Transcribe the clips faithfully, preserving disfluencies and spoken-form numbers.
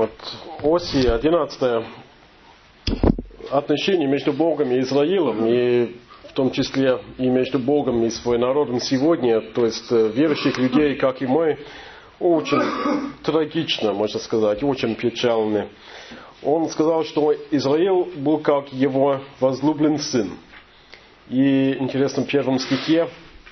Вот Осии одиннадцатое. Отношения между Богом и Израилем, и в том числе и между Богом и своим народом сегодня, то есть верующих людей, как и мы, очень трагично, можно сказать, очень печально. Он сказал, что Израиль был как его возлюбленный сын. И интересно, в первом стихе,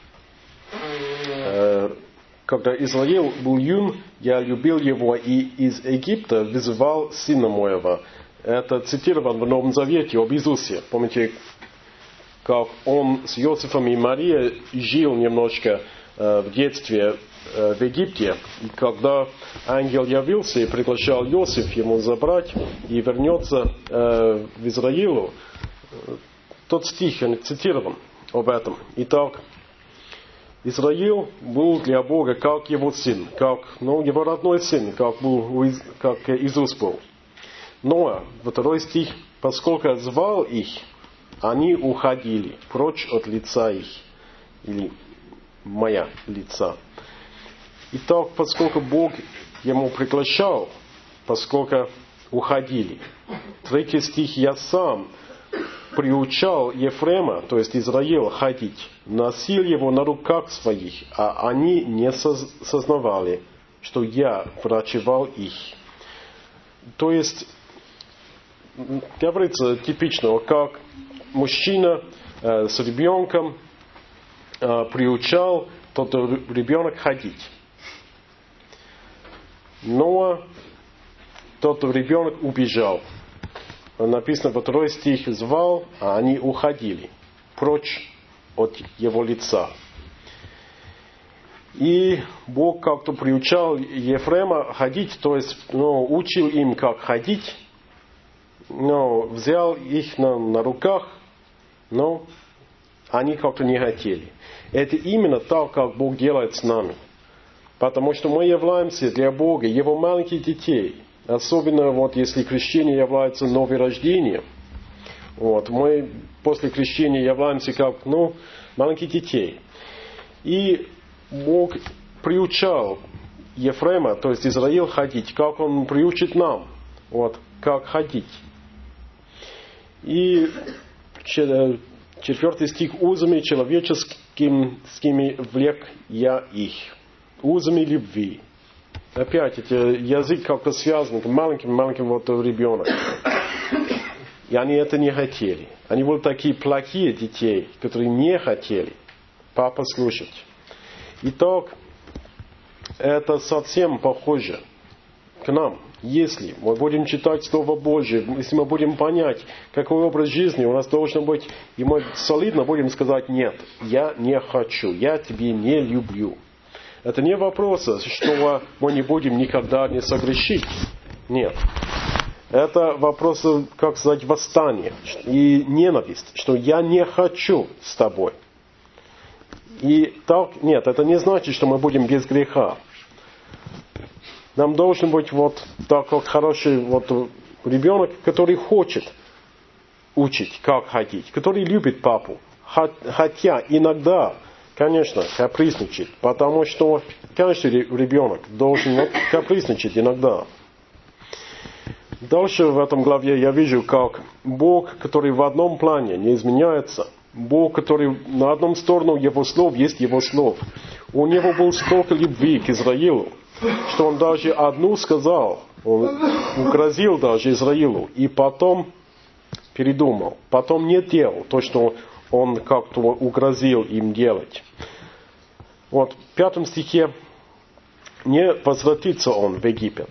когда Израиль был юн, я любил его и из Египта вызывал сына моего. Это цитировано в Новом Завете об Иисусе. Помните, как он с Иосифом и Марией жил немножко э, в детстве э, в Египте. И когда ангел явился и приглашал Иосиф ему забрать и вернется э, в Израиль, тот стих он цитирован об этом. Итак, Израиль был для Бога как его сын, как ну, его родной сын, как, был, как Иисус был. Но, второй стих, поскольку звал их, они уходили прочь от лица их, или моя лица. Итак, поскольку Бог ему приглашал, поскольку уходили. Третий стих, я сам приучал Ефрема, то есть Израиль, ходить, носил его на руках своих, а они не сознавали, что я врачевал их. То есть, говорится типично, как мужчина э, с ребенком э, приучал тот ребенок ходить. Но тот ребенок убежал. Написано, во второй стих, звал, а они уходили прочь от его лица. И Бог как-то приучал Ефрема ходить, то есть ну, учил им, как ходить, но взял их на, на руках, но они как-то не хотели. Это именно так, как Бог делает с нами. Потому что мы являемся для Бога Его маленьких детей. Особенно вот если крещение является новорождением. Вот, мы после крещения являемся как ну, маленькие детей. И Бог приучал Ефрема, то есть Израиль, ходить, как Он приучит нам, вот, как ходить. И четвертый стих, узами человеческими влек я их. Узами любви. Опять, это язык как-то связан, маленьким-маленьким вот ребенок. И они это не хотели. Они были такие плохие детей, которые не хотели папа слушать. Итак, это совсем похоже к нам. Если мы будем читать Слово Божие, если мы будем понять, какой образ жизни у нас должен быть, и мы солидно будем сказать, нет, я не хочу, я тебе не люблю. Это не вопрос, что мы не будем никогда не согрешить. Нет. Это вопрос, как сказать, восстания и ненависть, что я не хочу с тобой. И так, нет, это не значит, что мы будем без греха. Нам должен быть вот так, как хороший вот ребенок, который хочет учить, как ходить, который любит папу. Хотя иногда, конечно, капризничает, потому что каждый ребенок должен вот капризничать иногда. Дальше в этом главе я вижу, как Бог, который в одном плане не изменяется, Бог, который на одном сторону Его слов есть Его слов. У Него был столько любви к Израилу, что Он даже одну сказал, Он угрозил даже Израилу, и потом передумал, потом не делал то, что Он как-то угрозил им делать. Вот в пятом стихе не возвратится Он в Египет.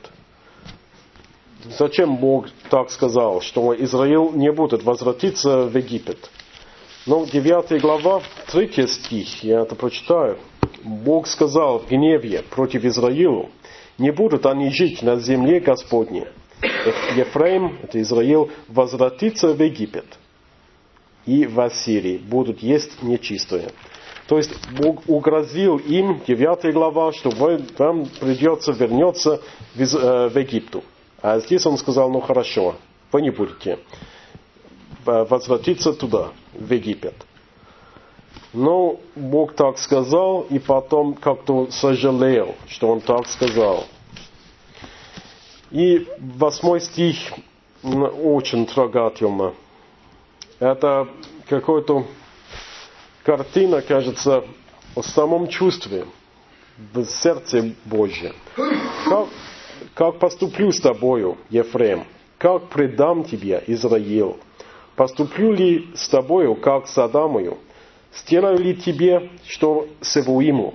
Зачем Бог так сказал, что Израиль не будет возвратиться в Египет? Но девятая глава, третий стих, я это прочитаю. Бог сказал в гневе против Израиля, не будут они жить на земле Господней. Ефраим, это Израиль, возвратится в Египет. И в Ассирии будут есть нечистое. То есть Бог угрозил им, девятая глава, что вам придется вернуться в, э, в Египту. А здесь Он сказал, ну хорошо, вы не будете возвратиться туда, в Египет. Но Бог так сказал, и потом как-то сожалел, что Он так сказал. И восьмой стих очень трогательно. Это какая-то картина, кажется, о самом чувстве в сердце Божьем. Как, как поступлю с тобою, Ефрем? Как предам тебе, Израиль? Поступлю ли с тобою, как с Адамою? Сделаю ли тебе, что с Эвуиму?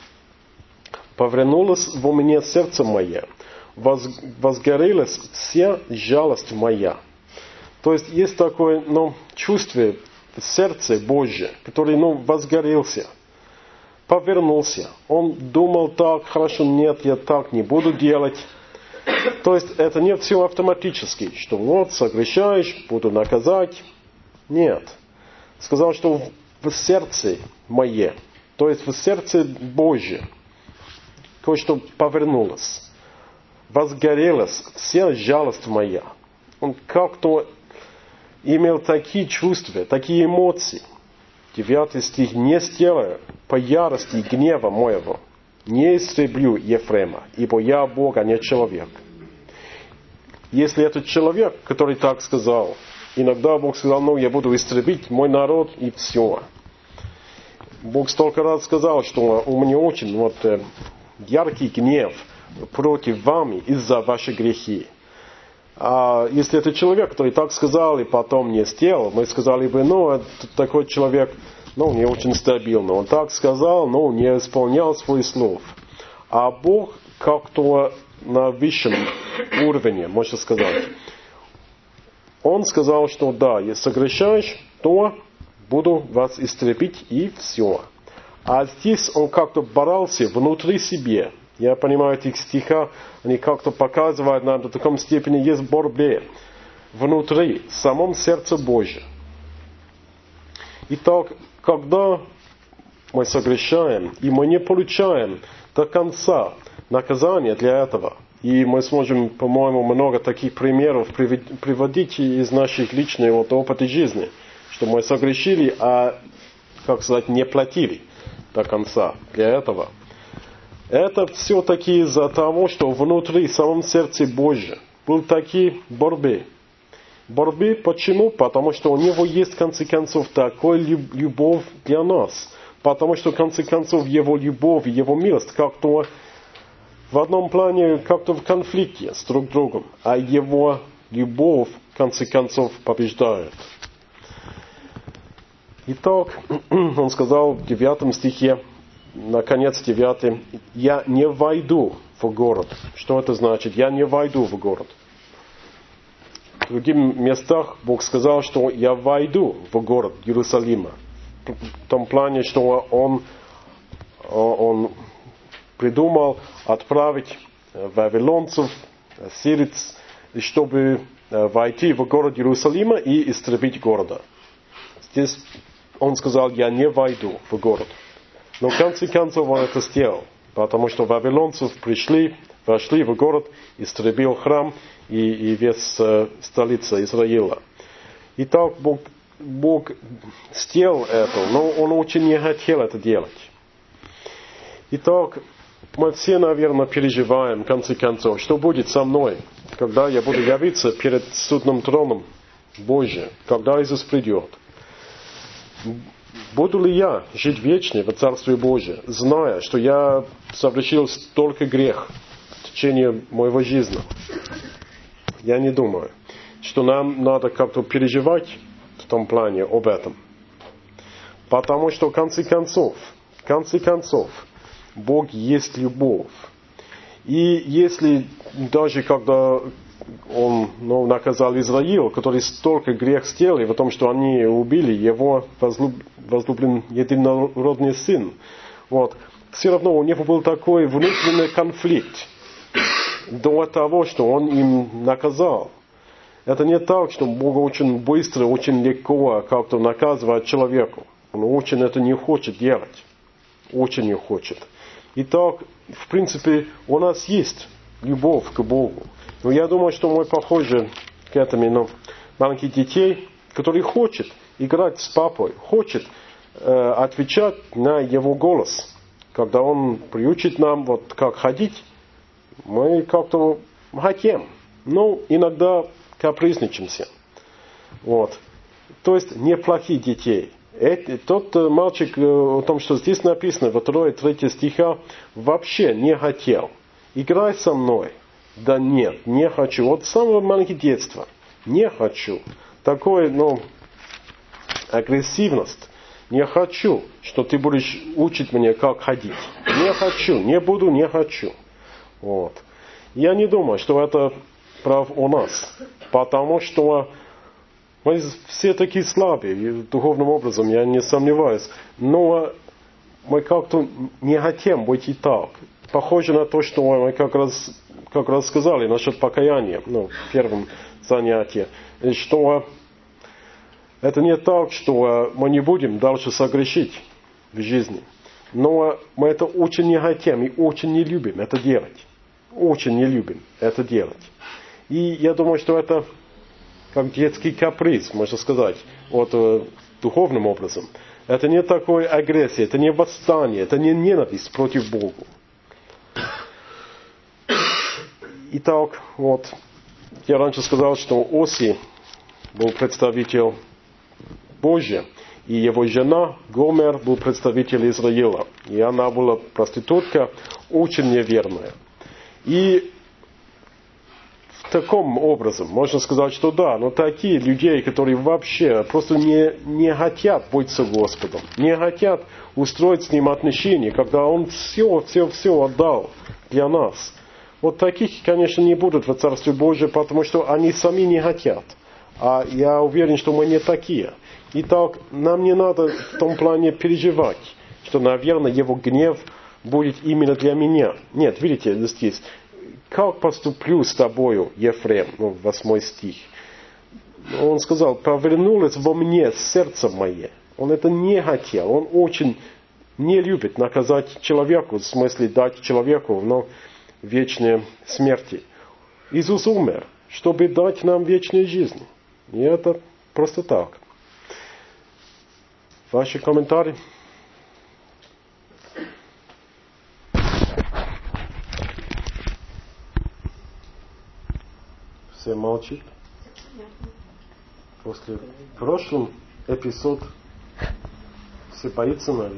Повернулось во мне сердце мое, возгорелась вся жалость моя. То есть есть такое ну, чувство в сердце Божье, который ну, возгорелся, повернулся. Он думал так, хорошо, нет, я так не буду делать. То есть это не все автоматически, что вот согрешаешь, буду наказать. Нет. Сказал, что в сердце мое, то есть в сердце Божье, кое-что повернулось. Возгорелась вся жалость моя. Он как-то имел такие чувства, такие эмоции. Девятый стих. «Не сделаю по ярости и гнева моего, не истреблю Ефрема, ибо я Бог, а не человек». Если этот человек, который так сказал, иногда Бог сказал, ну, я буду истребить мой народ, и все. Бог столько раз сказал, что у меня очень вот, яркий гнев против вами из-за ваших грехи. А если это человек, который так сказал и потом не сделал, мы сказали бы, ну, такой человек, ну, не очень стабильный. Он так сказал, но не исполнял свой слов. А Бог как-то на высшем уровне, можно сказать. Он сказал, что да, если согрешаешь, то буду вас истребить и все. А здесь он как-то боролся внутри себя. Я понимаю, эти стиха, они как-то показывают нам, до такой степени есть борьба внутри, в самом сердце Божьем. Итак, когда мы согрешаем, и мы не получаем до конца наказания для этого, и мы сможем, по-моему, много таких примеров приводить из наших личных вот, опыта жизни, что мы согрешили, а, как сказать, не платили до конца для этого. Это все-таки из-за того, что внутри, в самом сердце Божьем, были такие борьбы. Борьбы почему? Потому что у него есть, в конце концов, такая любовь для нас. Потому что, в конце концов, его любовь, его милость как-то в одном плане как-то в конфликте с друг другом. А его любовь, в конце концов, побеждает. Итак, он сказал в девятом стихе, наконец, девятый, «Я не войду в город». Что это значит? «Я не войду в город». В других местах Бог сказал, что «я войду в город Иерусалима». В том плане, что Он, он придумал отправить вавилонцев, сирийц, чтобы войти в город Иерусалима и истребить города. Здесь Он сказал, «Я не войду в город». Но в конце концов он это сделал, потому что вавилонцы пришли, вошли в город, истребил храм и, и весь э, столица Израиля. Итак, Бог, Бог сделал это, но Он очень не хотел это делать. Итак, мы все, наверное, переживаем, в конце концов, что будет со мной, когда я буду явиться перед судным троном Божьим, когда Иисус придет. Буду ли я жить вечно в Царстве Божьем, зная, что я совершил столько грех в течение моего жизни? Я не думаю, что нам надо как-то переживать в том плане об этом. Потому что в конце концов, в конце концов, Бог есть любовь. И если даже когда Он ну, наказал Израиль, который столько грех сделали в том, что они убили его возлюб... возлюблен единородный сын, вот, все равно у него был такой внутренний конфликт до того, что Он им наказал. Это не так, что Бог очень быстро, очень легко как-то наказывает человеку. Он очень это не хочет делать. Очень не хочет. Итак, в принципе, у нас есть любовь к Богу. Но я думаю, что мы похожи к этим ну, маленьких детей, которые хотят играть с папой, хотят э, отвечать на его голос. Когда он приучит нам, вот как ходить, мы как-то хотим, но иногда капризничаемся. Вот. То есть неплохие детей. Это, тот мальчик, о том, что здесь написано, во второй, третьей стиха, вообще не хотел. Играй со мной. Да нет, не хочу. Вот с самого маленького детства. Не хочу. Такой, ну, агрессивность. Не хочу, что ты будешь учить меня, как ходить. Не хочу, не буду, не хочу. Вот. Я не думаю, что это прав у нас. Потому что мы все такие слабые, духовным образом, я не сомневаюсь. Но мы как-то не хотим быть и так. Похоже на то, что мы как раз, как раз сказали насчет покаяния, ну, в первом занятии, что это не так, что мы не будем дальше согрешить в жизни. Но мы это очень не хотим и очень не любим это делать. Очень не любим это делать. И я думаю, что это как детский каприз, можно сказать, вот духовным образом. Это не такой агрессия, это не восстание, это не ненависть против Бога. Итак, вот, я раньше сказал, что Оси был представитель Божий, и его жена Гомер был представитель Израиля. И она была проститутка, очень неверная. И в таком образом можно сказать, что да, но такие людей, которые вообще просто не, не хотят быть со Господом, не хотят устроить с Ним отношения, когда Он все, все, все отдал для нас. Вот таких, конечно, не будут в Царстве Божьем, потому что они сами не хотят. А я уверен, что мы не такие. Итак, нам не надо в том плане переживать, что, наверное, Его гнев будет именно для меня. Нет, видите, здесь, как поступлю с тобою, Ефрем, ну, восьмой стих. Он сказал, повернулось во мне сердце мое. Он это не хотел, он очень не любит наказать человеку, в смысле дать человеку, но вечной смерти. Иисус умер, чтобы дать нам вечную жизнь. И это просто так. Ваши комментарии? Все молчат. После прошлого эпизода все боятся, наверное.